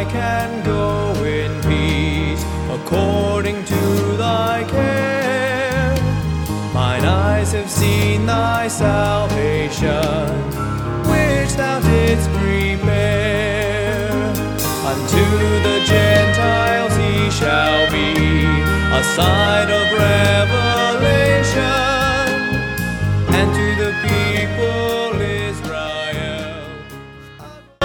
can go in peace, according to thy care. Mine eyes have seen thy salvation, which thou didst prepare. Unto the Gentiles he shall be a sign of revelation, and to the